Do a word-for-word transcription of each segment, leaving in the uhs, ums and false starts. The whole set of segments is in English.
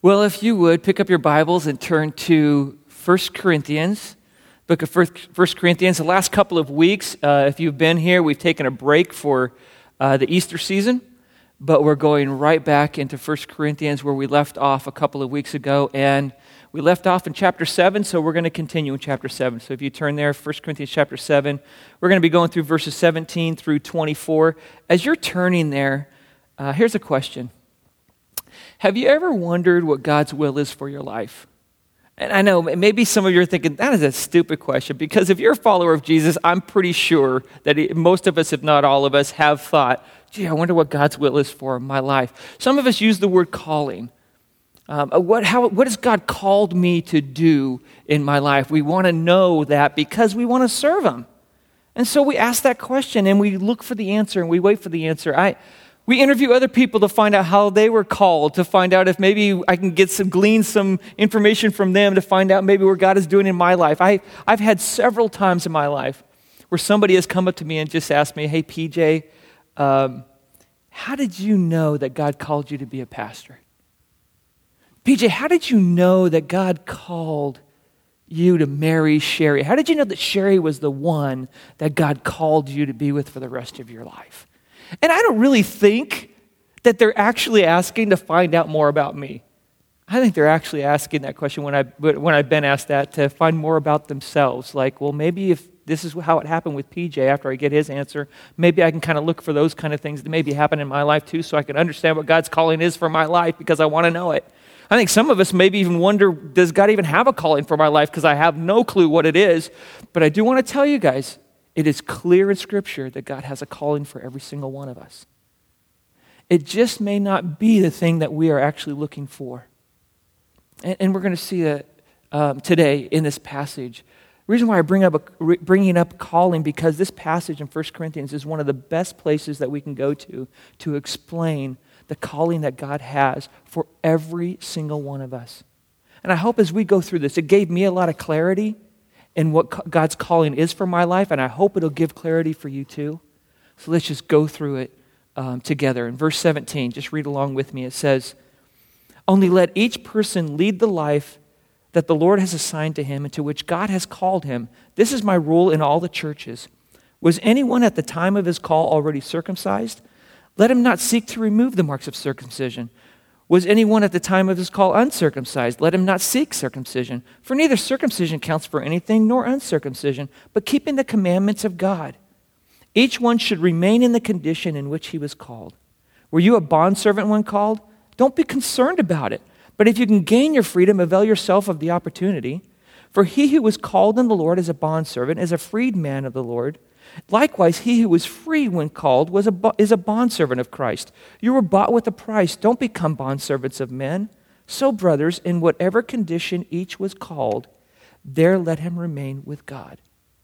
Well, if you would, pick up your Bibles and turn to First Corinthians, book of First Corinthians. The last couple of weeks, uh, if you've been here, we've taken a break for uh, the Easter season, but we're going right back into First Corinthians where we left off a couple of weeks ago, and we left off in chapter seven, so we're going to continue in chapter seven. So if you turn there, First Corinthians chapter seven, we're going to be going through verses seventeen through twenty-four. As you're turning there, uh, here's a question. Have you ever wondered what God's will is for your life? And I know maybe some of you are thinking, that is a stupid question, because if you're a follower of Jesus, I'm pretty sure that it, most of us, if not all of us, have thought, gee, I wonder what God's will is for my life. Some of us use the word calling. Um, what, how, what has God called me to do in my life? We want to know that because we want to serve Him. And so we ask that question and we look for the answer and we wait for the answer. I... We interview other people to find out how they were called, to find out if maybe I can get some, glean some information from them to find out maybe where God is doing in my life. I, I've had several times in my life where somebody has come up to me and just asked me, hey, P J, um, how did you know that God called you to be a pastor? P J, how did you know that God called you to marry Sherry? How did you know that Sherry was the one that God called you to be with for the rest of your life? And I don't really think that they're actually asking to find out more about me. I think they're actually asking that question when, I, when I've been asked that to find more about themselves. Like, well, maybe if this is how it happened with P J after I get his answer, maybe I can kind of look for those kind of things that maybe happen in my life too so I can understand what God's calling is for my life because I want to know it. I think some of us maybe even wonder, does God even have a calling for my life because I have no clue what it is. But I do want to tell you guys, it is clear in Scripture that God has a calling for every single one of us. It just may not be the thing that we are actually looking for. And, and we're going to see that um, today in this passage. The reason why I bring up a, bringing up calling, because this passage in First Corinthians is one of the best places that we can go to to explain the calling that God has for every single one of us. And I hope as we go through this, it gave me a lot of clarity in what God's calling is for my life, and I hope it'll give clarity for you too. So let's just go through it um, together. In verse seventeen, just read along with me. It says, "Only let each person lead the life that the Lord has assigned to him and to which God has called him. This is my rule in all the churches. Was anyone at the time of his call already circumcised? Let him not seek to remove the marks of circumcision. Was anyone at the time of his call uncircumcised? Let him not seek circumcision. For neither circumcision counts for anything nor uncircumcision, but keeping the commandments of God. Each one should remain in the condition in which he was called. Were you a bondservant when called? Don't be concerned about it. But if you can gain your freedom, avail yourself of the opportunity. For he who was called in the Lord as a bondservant is a freedman of the Lord. Likewise, he who was free when called was a, is a bondservant of Christ. You were bought with a price. Don't become bondservants of men. So, brothers, in whatever condition each was called, there let him remain with God."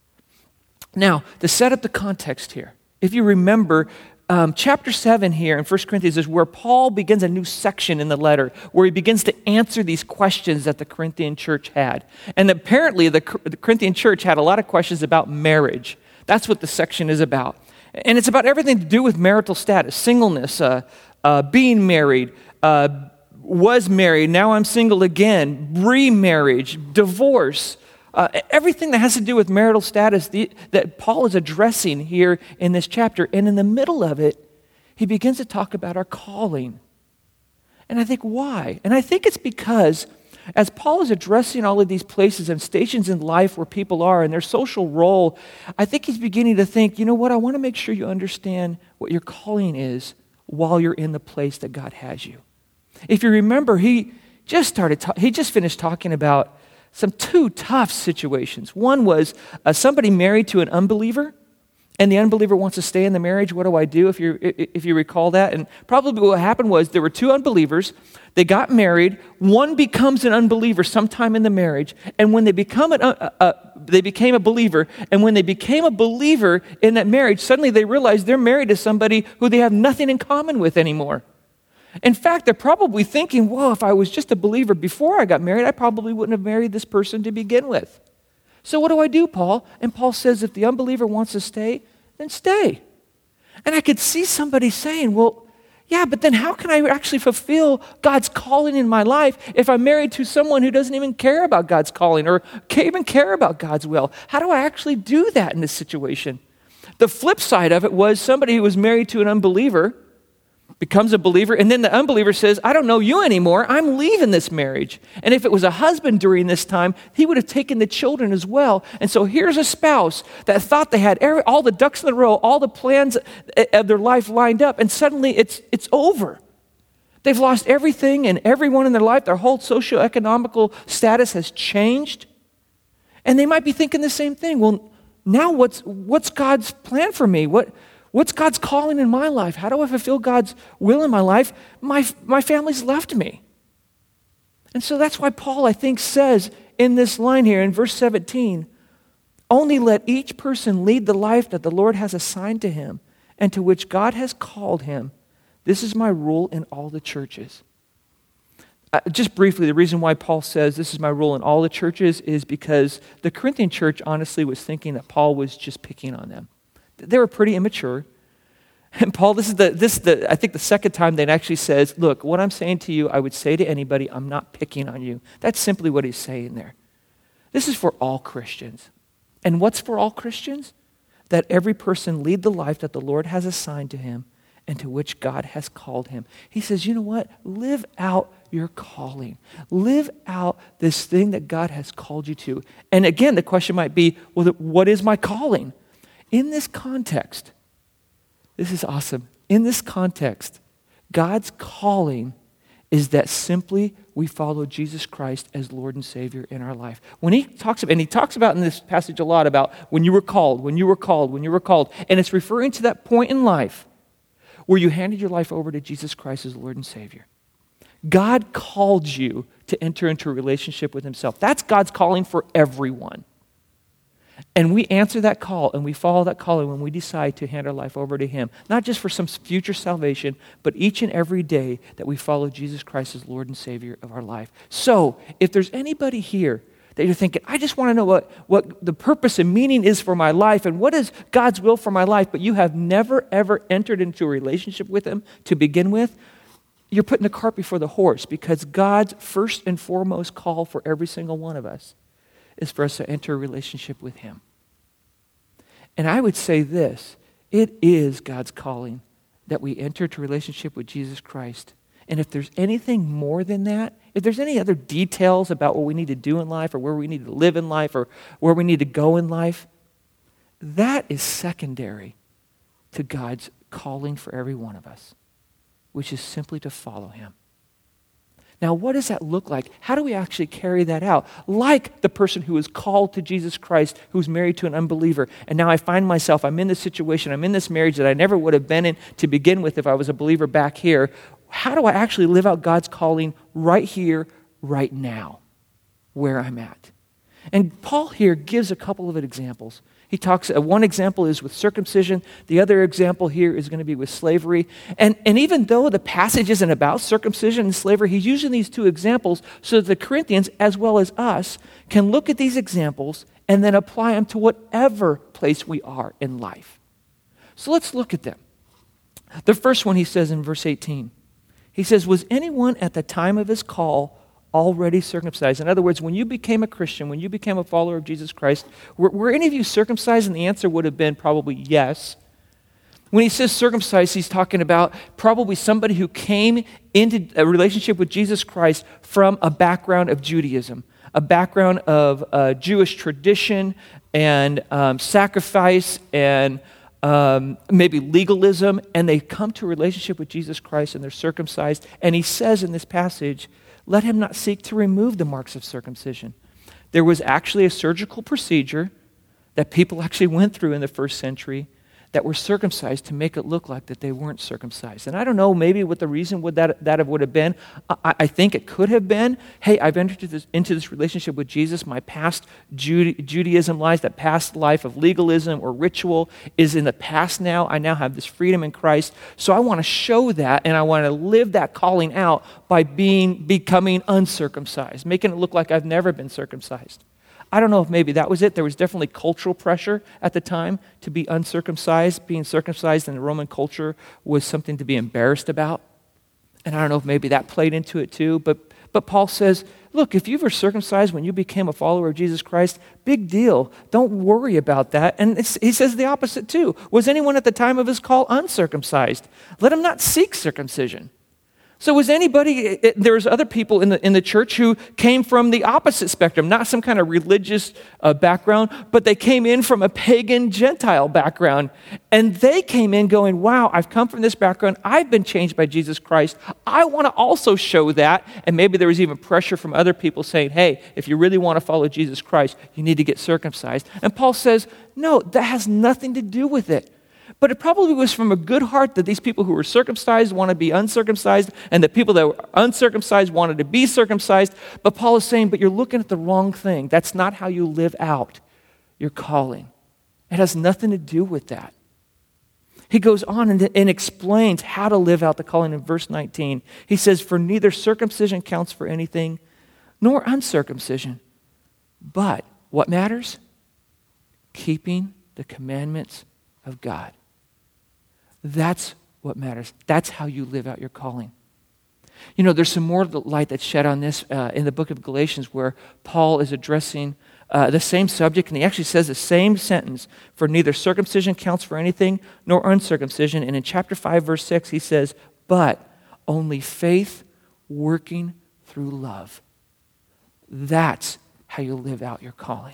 Now, to set up the context here, if you remember, um, chapter seven here in First Corinthians is where Paul begins a new section in the letter, where he begins to answer these questions that the Corinthian church had. And apparently, the, the Corinthian church had a lot of questions about marriage. That's what the section is about. And it's about everything to do with marital status, singleness, uh, uh, being married, uh, was married, now I'm single again, remarriage, divorce, uh, everything that has to do with marital status the, that Paul is addressing here in this chapter. And in the middle of it, he begins to talk about our calling. And I think, why? And I think it's because as Paul is addressing all of these places and stations in life where people are and their social role, I think he's beginning to think, you know what, I want to make sure you understand what your calling is while you're in the place that God has you. If you remember, he just started, ta- he just finished talking about some two tough situations. One was uh, somebody married to an unbeliever, and the unbeliever wants to stay in the marriage. What do I do, if you if you recall that? And probably what happened was there were two unbelievers. They got married. One becomes an unbeliever sometime in the marriage, and when they become an, uh, uh, they became a believer. And when they became a believer in that marriage, suddenly they realized they're married to somebody who they have nothing in common with anymore. In fact, they're probably thinking, well, if I was just a believer before I got married, I probably wouldn't have married this person to begin with. So what do I do, Paul? And Paul says, if the unbeliever wants to stay, then stay. And I could see somebody saying, well, Yeah, but then how can I actually fulfill God's calling in my life if I'm married to someone who doesn't even care about God's calling or can't even care about God's will? How do I actually do that in this situation? The flip side of it was somebody who was married to an unbeliever becomes a believer, and then the unbeliever says, I don't know you anymore, I'm leaving this marriage. And if it was a husband during this time, he would have taken the children as well. And so here's a spouse that thought they had every, all the ducks in a row, all the plans of their life lined up, and suddenly it's it's over. They've lost everything and everyone in their life. Their whole socioeconomical status has changed. And they might be thinking the same thing. Well, now what's what's God's plan for me? What What's God's calling in my life? How do I fulfill God's will in my life? My, my family's left me. And so that's why Paul, I think, says in this line here in verse seventeen, only let each person lead the life that the Lord has assigned to him and to which God has called him. This is my rule in all the churches. Uh, just briefly, the reason why Paul says this is my rule in all the churches is because the Corinthian church honestly was thinking that Paul was just picking on them. They were pretty immature. And Paul, this is the, this is the, I think the second time that actually says, look, what I'm saying to you, I would say to anybody, I'm not picking on you. That's simply what he's saying there. This is for all Christians. And what's for all Christians? That every person lead the life that the Lord has assigned to him and to which God has called him. He says, you know what? Live out your calling. Live out this thing that God has called you to. And again, the question might be, well, what is my calling? In this context, this is awesome. In this context, God's calling is that simply we follow Jesus Christ as Lord and Savior in our life. When he talks about, and he talks about in this passage a lot about when you were called, when you were called, when you were called, and it's referring to that point in life where you handed your life over to Jesus Christ as Lord and Savior. God called you to enter into a relationship with himself. That's God's calling for everyone. And we answer that call and we follow that calling when we decide to hand our life over to him. Not just for some future salvation, but each and every day that we follow Jesus Christ as Lord and Savior of our life. So, if there's anybody here that you're thinking, I just want to know what, what the purpose and meaning is for my life and what is God's will for my life, but you have never, ever entered into a relationship with him to begin with, you're putting the cart before the horse, because God's first and foremost call for every single one of us is for us to enter a relationship with him. And I would say this, it is God's calling that we enter into a relationship with Jesus Christ. And if there's anything more than that, if there's any other details about what we need to do in life or where we need to live in life or where we need to go in life, that is secondary to God's calling for every one of us, which is simply to follow him. Now, what does that look like? How do we actually carry that out? Like the person who is called to Jesus Christ, who's married to an unbeliever, and now I find myself, I'm in this situation, I'm in this marriage that I never would have been in to begin with if I was a believer back here. How do I actually live out God's calling right here, right now, where I'm at? And Paul here gives a couple of examples. He talks, uh, one example is with circumcision. The other example here is going to be with slavery. And, and even though the passage isn't about circumcision and slavery, he's using these two examples so that the Corinthians, as well as us, can look at these examples and then apply them to whatever place we are in life. So let's look at them. The first one he says in verse eighteen. He says, was anyone at the time of his call already circumcised? In other words, when you became a Christian, when you became a follower of Jesus Christ, were, were any of you circumcised? And the answer would have been probably yes. When he says circumcised, he's talking about probably somebody who came into a relationship with Jesus Christ from a background of Judaism, a background of uh, Jewish tradition and um, sacrifice and Um, maybe legalism, and they come to a relationship with Jesus Christ and they're circumcised. And he says in this passage, let him not seek to remove the marks of circumcision. There was actually a surgical procedure that people actually went through in the first century that were circumcised to make it look like that they weren't circumcised. And I don't know maybe what the reason would that, that would have been. I, I think it could have been, hey, I've entered this, into this relationship with Jesus. My past Jude, Judaism life, that past life of legalism or ritual is in the past now. I now have this freedom in Christ. So I want to show that, and I want to live that calling out by being becoming uncircumcised, making it look like I've never been circumcised. I don't know if maybe that was it. There was definitely cultural pressure at the time to be uncircumcised. Being circumcised in the Roman culture was something to be embarrassed about. And I don't know if maybe that played into it too. But, but Paul says, look, if you were circumcised when you became a follower of Jesus Christ, big deal. Don't worry about that. And it's, he says the opposite too. Was anyone at the time of his call uncircumcised? Let him not seek circumcision. So was anybody, there was other people in the in the church who came from the opposite spectrum, not some kind of religious uh, background, but they came in from a pagan Gentile background. And they came in going, wow, I've come from this background. I've been changed by Jesus Christ. I want to also show that. And maybe there was even pressure from other people saying, hey, if you really want to follow Jesus Christ, you need to get circumcised. And Paul says, no, that has nothing to do with it. But it probably was from a good heart that these people who were circumcised want to be uncircumcised, and the people that were uncircumcised wanted to be circumcised. But Paul is saying, but you're looking at the wrong thing. That's not how you live out your calling. It has nothing to do with that. He goes on and, and explains how to live out the calling in verse nineteen. He says, for neither circumcision counts for anything, nor uncircumcision. But what matters? Keeping the commandments of God. That's what matters. That's how you live out your calling. You know, there's some more light that's shed on this uh, in the book of Galatians where Paul is addressing uh, the same subject, and he actually says the same sentence, for neither circumcision counts for anything, nor uncircumcision. And in chapter five, verse six, he says, but only faith working through love. That's how you live out your calling.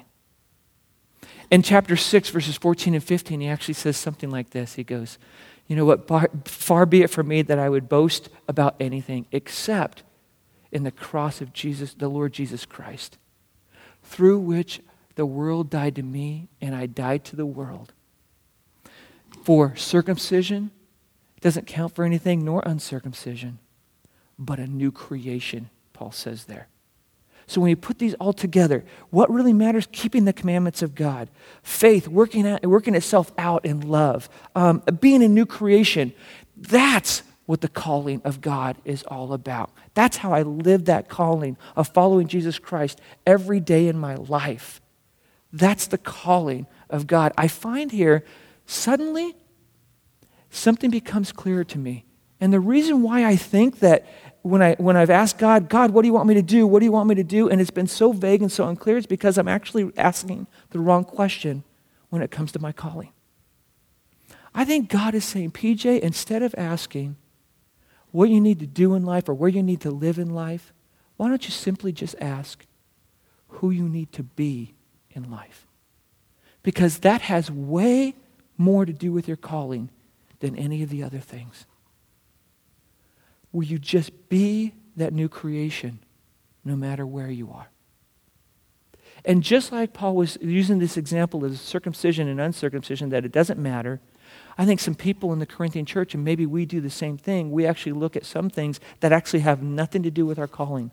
In chapter six, verses fourteen and fifteen, he actually says something like this. He goes, you know what, far be it from me that I would boast about anything except in the cross of Jesus, the Lord Jesus Christ, through which the world died to me and I died to the world. For circumcision doesn't count for anything, nor uncircumcision, but a new creation, Paul says there. So when you put these all together, what really matters? Keeping the commandments of God. Faith, working out, working itself out in love. Um, being a new creation. That's what the calling of God is all about. That's how I live that calling of following Jesus Christ every day in my life. That's the calling of God. I find here, suddenly, something becomes clearer to me. And the reason why I think that When, I, when I've asked God, God, what do you want me to do? What do you want me to do? And it's been so vague and so unclear, it's because I'm actually asking the wrong question when it comes to my calling. I think God is saying, P J, instead of asking what you need to do in life or where you need to live in life, why don't you simply just ask who you need to be in life? Because that has way more to do with your calling than any of the other things. Will you just be that new creation no matter where you are? And just like Paul was using this example of circumcision and uncircumcision, that it doesn't matter, I think some people in the Corinthian church, and maybe we do the same thing, we actually look at some things that actually have nothing to do with our calling.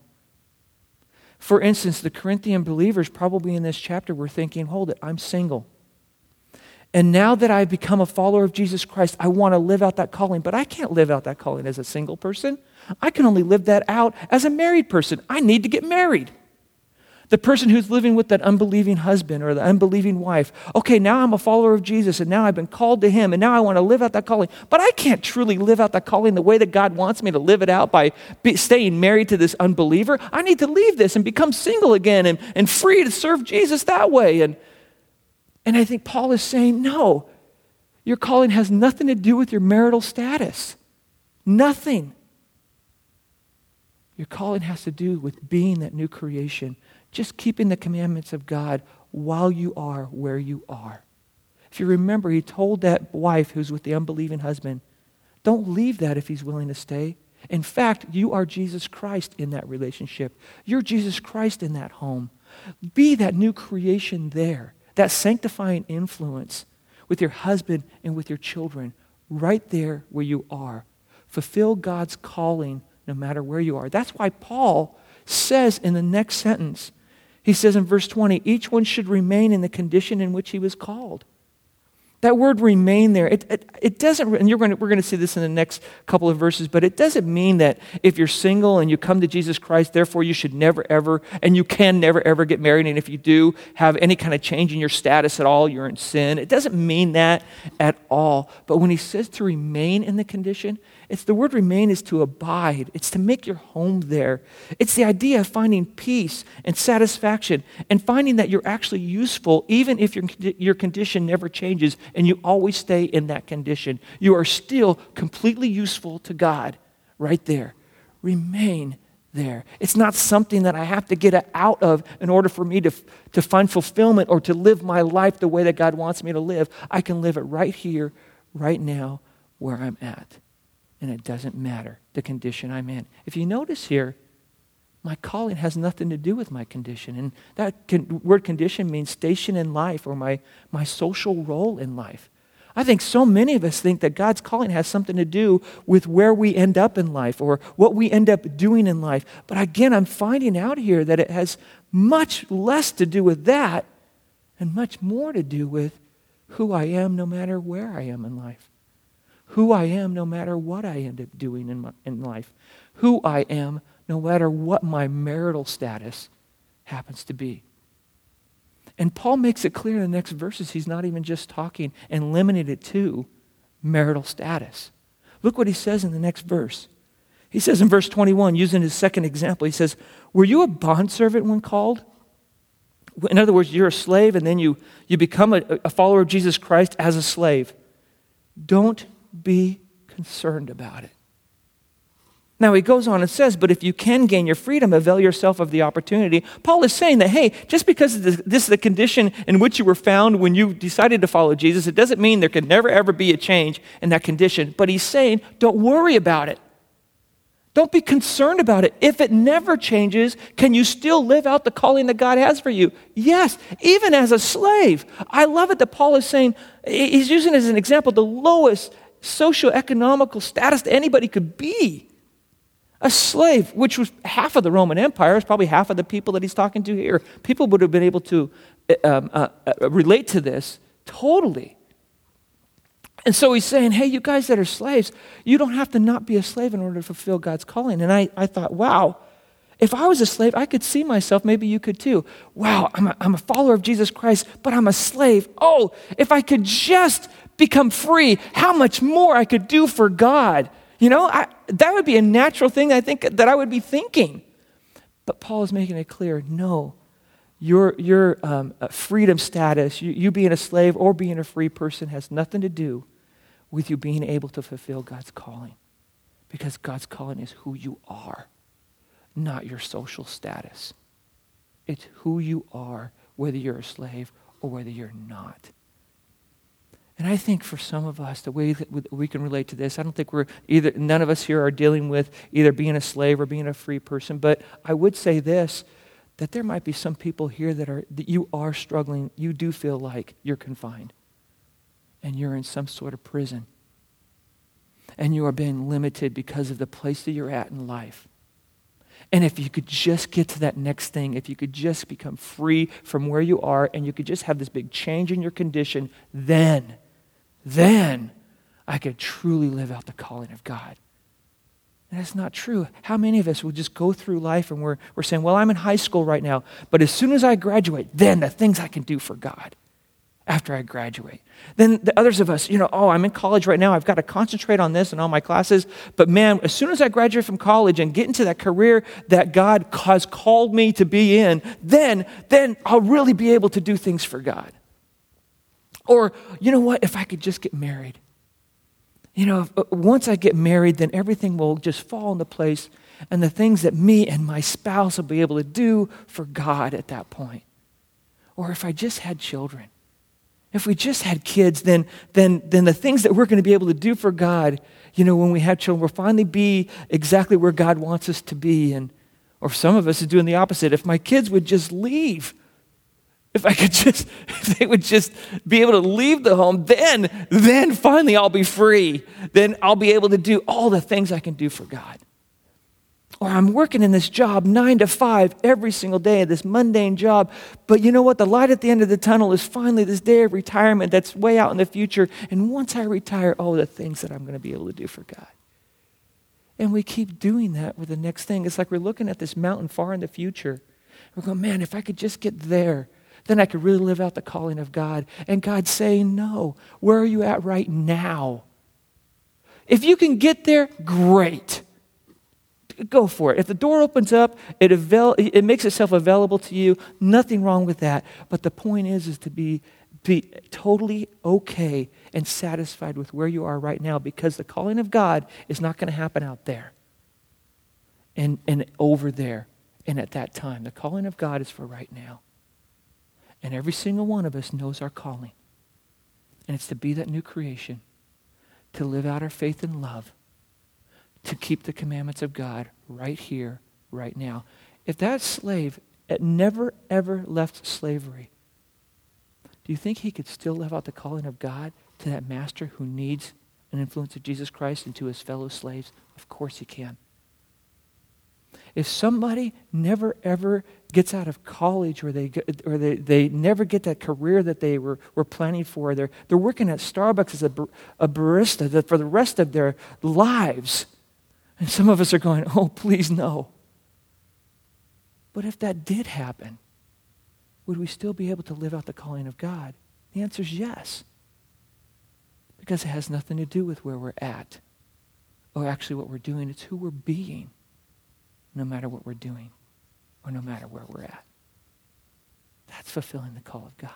For instance, the Corinthian believers probably in this chapter were thinking, hold it, I'm single. And now that I've become a follower of Jesus Christ, I want to live out that calling. But I can't live out that calling as a single person. I can only live that out as a married person. I need to get married. The person who's living with that unbelieving husband or the unbelieving wife. Okay, now I'm a follower of Jesus and now I've been called to him and now I want to live out that calling. But I can't truly live out that calling the way that God wants me to live it out by be, staying married to this unbeliever. I need to leave this and become single again and, and free to serve Jesus that way. And And I think Paul is saying, no, your calling has nothing to do with your marital status. Nothing. Your calling has to do with being that new creation, just keeping the commandments of God while you are where you are. If you remember, he told that wife who's with the unbelieving husband, don't leave that if he's willing to stay. In fact, you are Jesus Christ in that relationship. You're Jesus Christ in that home. Be that new creation there. That sanctifying influence with your husband and with your children right there where you are. Fulfill God's calling no matter where you are. That's why Paul says in the next sentence, he says in verse twenty, each one should remain in the condition in which he was called. That word remain there, it, it, it doesn't, and you're going to, we're going to see this in the next couple of verses, but it doesn't mean that if you're single and you come to Jesus Christ, therefore you should never ever, and you can never ever get married, and if you do have any kind of change in your status at all, you're in sin. It doesn't mean that at all. But when he says to remain in the condition, it's the word remain is to abide. It's to make your home there. It's the idea of finding peace and satisfaction and finding that you're actually useful even if your, your condition never changes and you always stay in that condition. You are still completely useful to God right there. Remain there. It's not something that I have to get out of in order for me to, to find fulfillment or to live my life the way that God wants me to live. I can live it right here, right now, where I'm at. And it doesn't matter the condition I'm in. If you notice here, my calling has nothing to do with my condition. And that con- word condition means station in life or my, my social role in life. I think so many of us think that God's calling has something to do with where we end up in life or what we end up doing in life. But again, I'm finding out here that it has much less to do with that and much more to do with who I am no matter where I am in life. Who I am no matter what I end up doing in, my, in life. Who I am no matter what my marital status happens to be. And Paul makes it clear in the next verses, he's not even just talking and limiting it to marital status. Look what he says in the next verse. He says in verse twenty-one, using his second example, he says, were you a bondservant when called? In other words, you're a slave and then you, you become a, a follower of Jesus Christ as a slave. Don't be concerned about it. Now he goes on and says, but if you can gain your freedom, avail yourself of the opportunity. Paul is saying that, hey, just because this is the condition in which you were found when you decided to follow Jesus, it doesn't mean there can never ever be a change in that condition. But he's saying, don't worry about it. Don't be concerned about it. If it never changes, can you still live out the calling that God has for you? Yes, even as a slave. I love it that Paul is saying, he's using as an example the lowest socioeconomical status that anybody could be. A slave, which was half of the Roman Empire, is probably half of the people that he's talking to here. People would have been able to um, uh, uh, relate to this totally. And so he's saying, hey, you guys that are slaves, you don't have to not be a slave in order to fulfill God's calling. And I, I thought, wow, if I was a slave, I could see myself, maybe you could too. Wow, I'm a, I'm a follower of Jesus Christ, but I'm a slave. Oh, if I could just become free, how much more I could do for God. You know, I, that would be a natural thing I think that I would be thinking. But Paul is making it clear, no, your, your um, freedom status, you, you being a slave or being a free person has nothing to do with you being able to fulfill God's calling. Because God's calling is who you are, not your social status. It's who you are, whether you're a slave or whether you're not. And I think for some of us, the way that we can relate to this, I don't think we're either, none of us here are dealing with either being a slave or being a free person, but I would say this, that there might be some people here that are, that you are struggling, you do feel like you're confined, and you're in some sort of prison, and you are being limited because of the place that you're at in life. And if you could just get to that next thing, if you could just become free from where you are, and you could just have this big change in your condition, then then I could truly live out the calling of God. And that's not true. How many of us will just go through life and we're, we're saying, well, I'm in high school right now, but as soon as I graduate, then the things I can do for God after I graduate. Then the others of us, you know, oh, I'm in college right now. I've got to concentrate on this and all my classes. But man, as soon as I graduate from college and get into that career that God has called me to be in, then, then I'll really be able to do things for God. Or, you know what, if I could just get married. You know, if, once I get married, then everything will just fall into place, and the things that me and my spouse will be able to do for God at that point. Or if I just had children. If we just had kids, then, then, then the things that we're going to be able to do for God, you know, when we have children, we'll finally be exactly where God wants us to be. And or some of us are doing the opposite. If my kids would just leave, If I could just, if they would just be able to leave the home, then, then finally I'll be free. Then I'll be able to do all the things I can do for God. Or I'm working in this job nine to five every single day, this mundane job. But you know what? The light at the end of the tunnel is finally this day of retirement that's way out in the future. And once I retire, oh, the things that I'm going to be able to do for God. And we keep doing that with the next thing. It's like we're looking at this mountain far in the future. We're going, man, if I could just get there, then I could really live out the calling of God. And God's saying, no, where are you at right now? If you can get there, great. Go for it. If the door opens up, it avail- it makes itself available to you. Nothing wrong with that. But the point is, is to be, be totally okay and satisfied with where you are right now, because the calling of God is not going to happen out there and, and over there and at that time. The calling of God is for right now. And every single one of us knows our calling. And it's to be that new creation, to live out our faith and love, to keep the commandments of God right here, right now. If that slave had never, ever left slavery, do you think he could still live out the calling of God to that master who needs an influence of Jesus Christ and to his fellow slaves? Of course he can. If somebody never, ever gets out of college, or they get, or they, they never get that career that they were, were planning for, they're, they're working at Starbucks as a, a barista that for the rest of their lives. And some of us are going, oh, please no. But if that did happen, would we still be able to live out the calling of God? The answer is yes. Because it has nothing to do with where we're at, or actually what we're doing. It's who we're being, no matter what we're doing, or no matter where we're at. That's fulfilling the call of God.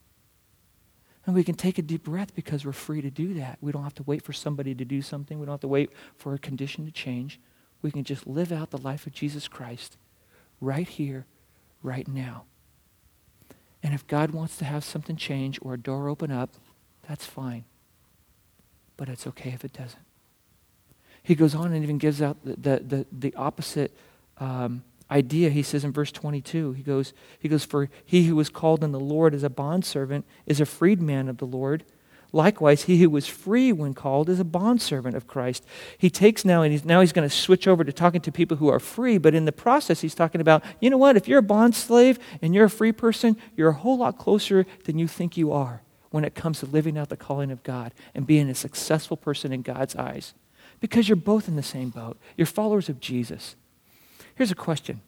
And we can take a deep breath because we're free to do that. We don't have to wait for somebody to do something. We don't have to wait for a condition to change. We can just live out the life of Jesus Christ right here, right now. And if God wants to have something change or a door open up, that's fine. But it's okay if it doesn't. He goes on and even gives out the, the, the, the opposite um, idea. He says in verse twenty-two, he goes, he goes, for he who was called in the Lord as a bondservant is a freedman of the Lord. Likewise, he who was free when called is a bondservant of Christ. He takes now, and he's, now he's going to switch over to talking to people who are free, but in the process, he's talking about, you know what, if you're a bond slave and you're a free person, you're a whole lot closer than you think you are when it comes to living out the calling of God and being a successful person in God's eyes. Because you're both in the same boat. You're followers of Jesus. Here's a question.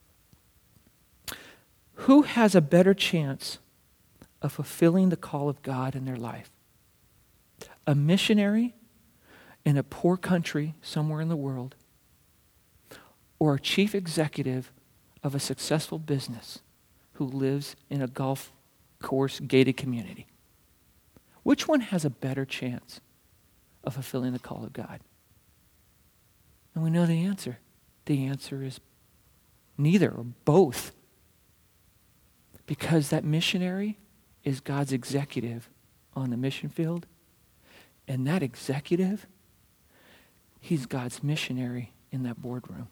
Who has a better chance of fulfilling the call of God in their life? A missionary in a poor country somewhere in the world, or a chief executive of a successful business who lives in a golf course gated community? Which one has a better chance of fulfilling the call of God? And we know the answer. The answer is neither, or both. Because that missionary is God's executive on the mission field. And that executive, he's God's missionary in that boardroom.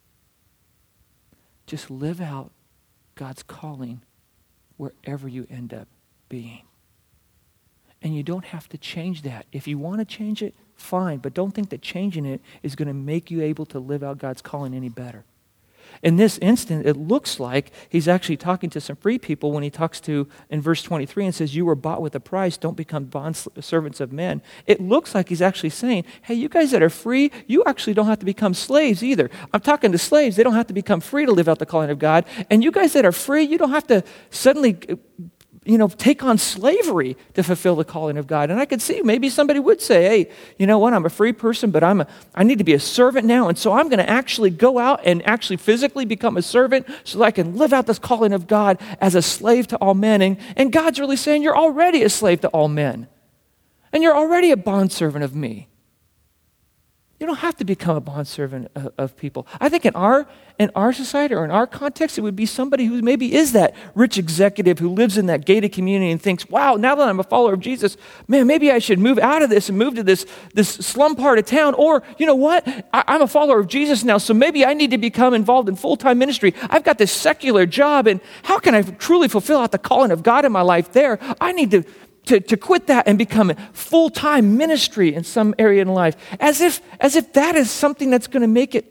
Just live out God's calling wherever you end up being. And you don't have to change that. If you want to change it, fine. But don't think that changing it is going to make you able to live out God's calling any better. In this instant, it looks like he's actually talking to some free people when he talks to, in verse twenty-three, and says, you were bought with a price, don't become bond servants of men. It looks like he's actually saying, hey, you guys that are free, you actually don't have to become slaves either. I'm talking to slaves, they don't have to become free to live out the calling of God. And you guys that are free, you don't have to suddenly, you know, take on slavery to fulfill the calling of God. And I could see maybe somebody would say, hey, you know what, I'm a free person, but I'm a, I need to be a servant now, and so I'm going to actually go out and actually physically become a servant so that I can live out this calling of God as a slave to all men. And, and God's really saying, you're already a slave to all men, and you're already a bondservant of me. You don't have to become a bondservant of, of people. I think in our in our society or in our context, it would be somebody who maybe is that rich executive who lives in that gated community and thinks, wow, now that I'm a follower of Jesus, man, maybe I should move out of this and move to this, this slum part of town. Or, you know what, I, I'm a follower of Jesus now, so maybe I need to become involved in full-time ministry. I've got this secular job, and how can I truly fulfill out the calling of God in my life there? I need to To, to quit that and become a full-time ministry in some area in life, as if as if that is something that's going to make it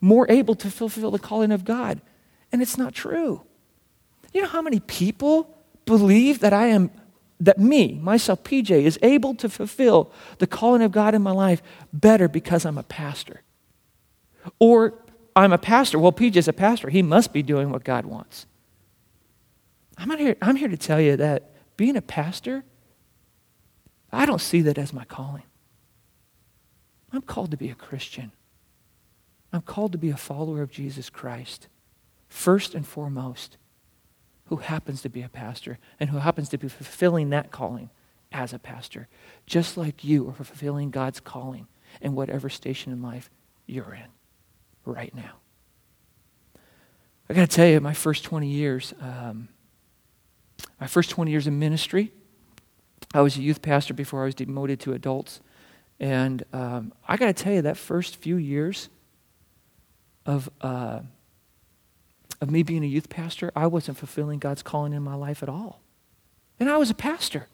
more able to fulfill the calling of God. And it's not true. You know how many people believe that I am, that me, myself, P J, is able to fulfill the calling of God in my life better because I'm a pastor? Or I'm a pastor. Well, P J's a pastor. He must be doing what God wants. I'm not here, I'm here to tell you that being a pastor, I don't see that as my calling. I'm called to be a Christian. I'm called to be a follower of Jesus Christ, first and foremost, who happens to be a pastor and who happens to be fulfilling that calling as a pastor, just like you are fulfilling God's calling in whatever station in life you're in right now. I got to tell you, my first twenty years, um, my first twenty years in ministry, I was a youth pastor before I was demoted to adults. And um, I got to tell you, that first few years of uh, of me being a youth pastor, I wasn't fulfilling God's calling in my life at all. And I was a pastor.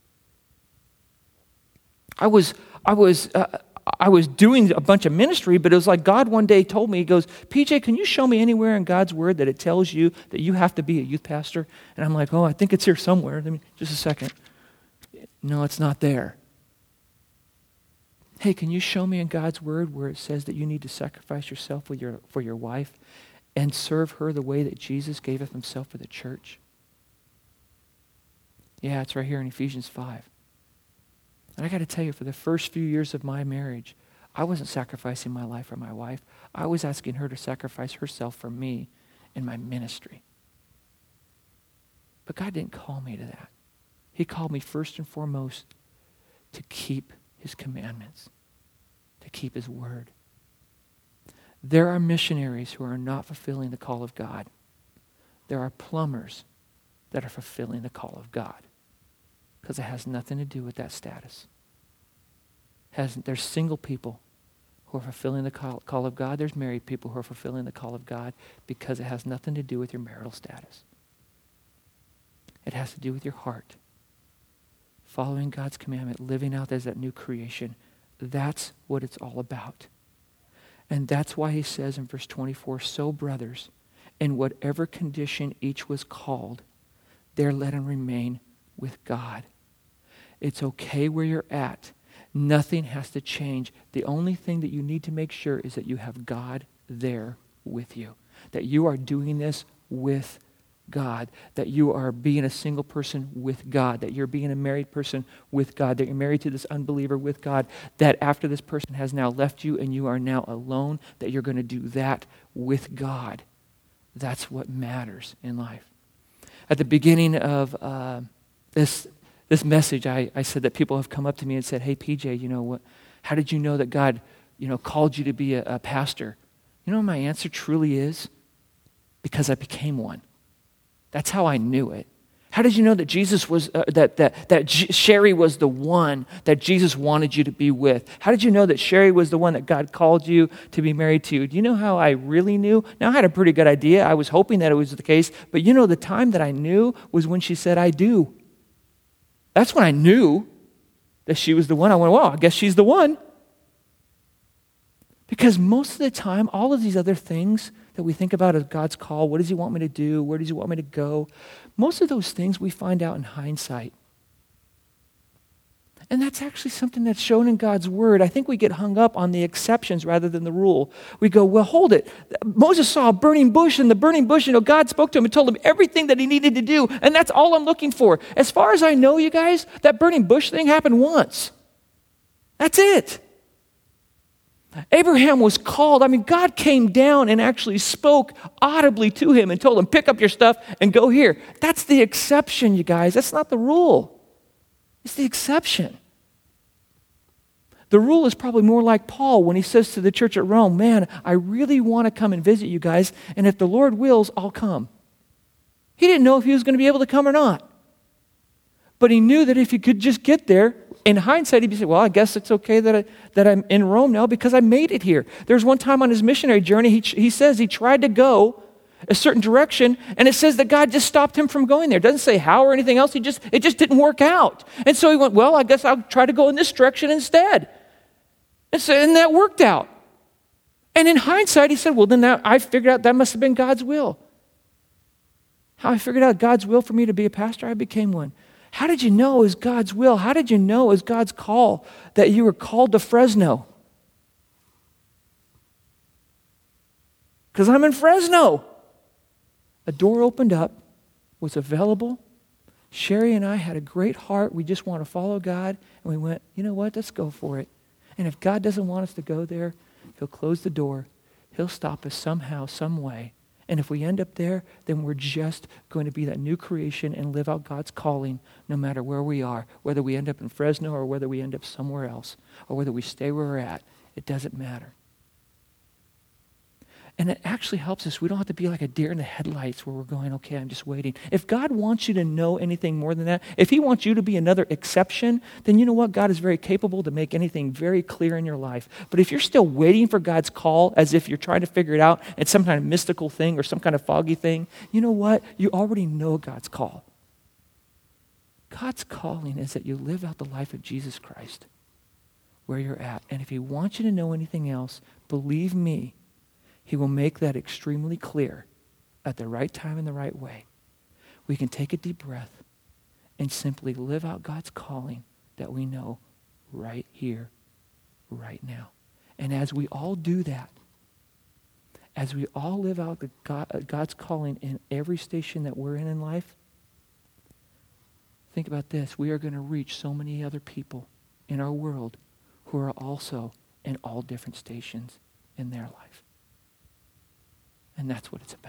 I was I was uh, I was doing a bunch of ministry, but it was like God one day told me, he goes, P J, can you show me anywhere in God's word that it tells you that you have to be a youth pastor? And I'm like, oh, I think it's here somewhere. Let me just a second. No, it's not there. Hey, can you show me in God's word where it says that you need to sacrifice yourself with your, for your wife and serve her the way that Jesus gave of himself for the church? Yeah, it's right here in Ephesians five. And I got to tell you, for the first few years of my marriage, I wasn't sacrificing my life for my wife. I was asking her to sacrifice herself for me in my ministry. But God didn't call me to that. He called me first and foremost to keep his commandments, to keep his word. There are missionaries who are not fulfilling the call of God. There are plumbers that are fulfilling the call of God, because it has nothing to do with that status. Has, there's single people who are fulfilling the call, call of God. There's married people who are fulfilling the call of God, because it has nothing to do with your marital status. It has to do with your heart. Following God's commandment, living out as that new creation. That's what it's all about. And that's why he says in verse twenty-four, so brothers, in whatever condition each was called, there let him remain with God. It's okay where you're at. Nothing has to change. The only thing that you need to make sure is that you have God there with you. That you are doing this with God, that you are being a single person with God, that you're being a married person with God, that you're married to this unbeliever with God, that after this person has now left you and you are now alone, that you're going to do that with God. That's what matters in life. At the beginning of uh, this this message, I, I said that people have come up to me and said, hey, P J, you know what? How did you know that God, you know, called you to be a, a pastor? You know what my answer truly is? Because I became one. That's how I knew it. How did you know that Jesus was, uh, that that that G- Sherry was the one that Jesus wanted you to be with? How did you know that Sherry was the one that God called you to be married to? Do you know how I really knew? Now, I had a pretty good idea. I was hoping that it was the case. But you know, the time that I knew was when she said, I do. That's when I knew that she was the one. I went, well, I guess she's the one. Because most of the time, all of these other things that we think about as God's call, what does he want me to do? Where does he want me to go? Most of those things we find out in hindsight. And that's actually something that's shown in God's word. I think we get hung up on the exceptions rather than the rule. We go, well, hold it. Moses saw a burning bush, and the burning bush, you know, God spoke to him and told him everything that he needed to do, and that's all I'm looking for. As far as I know, you guys, that burning bush thing happened once. That's it. Abraham was called. I mean, God came down and actually spoke audibly to him and told him, pick up your stuff and go here. That's the exception, you guys. That's not the rule. It's the exception. The rule is probably more like Paul when he says to the church at Rome, man, I really want to come and visit you guys, and if the Lord wills, I'll come. He didn't know if he was going to be able to come or not. But he knew that if he could just get there, in hindsight, he'd be saying, well, I guess it's okay that, I, that I'm in Rome now because I made it here. There's one time on his missionary journey, he, he says he tried to go a certain direction, and it says that God just stopped him from going there. It doesn't say how or anything else. He just It just didn't work out. And so he went, well, I guess I'll try to go in this direction instead. And so and that worked out. And in hindsight, he said, well, then that, I figured out that must have been God's will. How I figured out God's will for me to be a pastor, I became one. How did you know it was God's will? How did you know it was God's call that you were called to Fresno? Because I'm in Fresno. A door opened up, was available. Sherry and I had a great heart. We just want to follow God. And we went, you know what, let's go for it. And if God doesn't want us to go there, he'll close the door. He'll stop us somehow, some way. And if we end up there, then we're just going to be that new creation and live out God's calling no matter where we are, whether we end up in Fresno or whether we end up somewhere else, or whether we stay where we're at. It doesn't matter. And it actually helps us. We don't have to be like a deer in the headlights where we're going, okay, I'm just waiting. If God wants you to know anything more than that, if he wants you to be another exception, then you know what? God is very capable to make anything very clear in your life. But if you're still waiting for God's call as if you're trying to figure it out, it's some kind of mystical thing or some kind of foggy thing, you know what? You already know God's call. God's calling is that you live out the life of Jesus Christ where you're at. And if he wants you to know anything else, believe me, he will make that extremely clear at the right time and the right way. We can take a deep breath and simply live out God's calling that we know right here, right now. And as we all do that, as we all live out the God, uh, God's calling in every station that we're in in life, think about this. We are going to reach so many other people in our world who are also in all different stations in their life. And that's what it's about.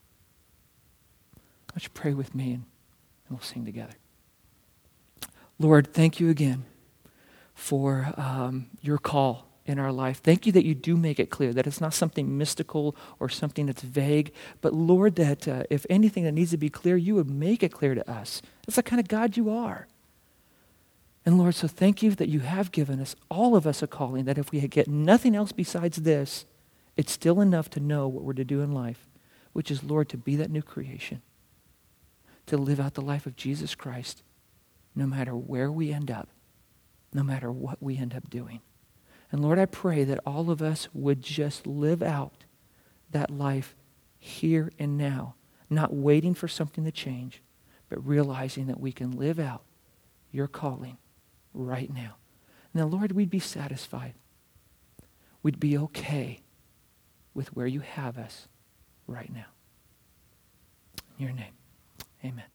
Why don't you pray with me and, and we'll sing together. Lord, thank you again for um, your call in our life. Thank you that you do make it clear, that it's not something mystical or something that's vague, but Lord, that uh, if anything that needs to be clear, you would make it clear to us. That's the kind of God you are. And Lord, so thank you that you have given us, all of us, a calling, that if we get nothing else besides this, it's still enough to know what we're to do in life, which is, Lord, to be that new creation, to live out the life of Jesus Christ, no matter where we end up, no matter what we end up doing. And Lord, I pray that all of us would just live out that life here and now, not waiting for something to change, but realizing that we can live out your calling right now. Now, Lord, we'd be satisfied. We'd be okay with where you have us right now. In your name, amen.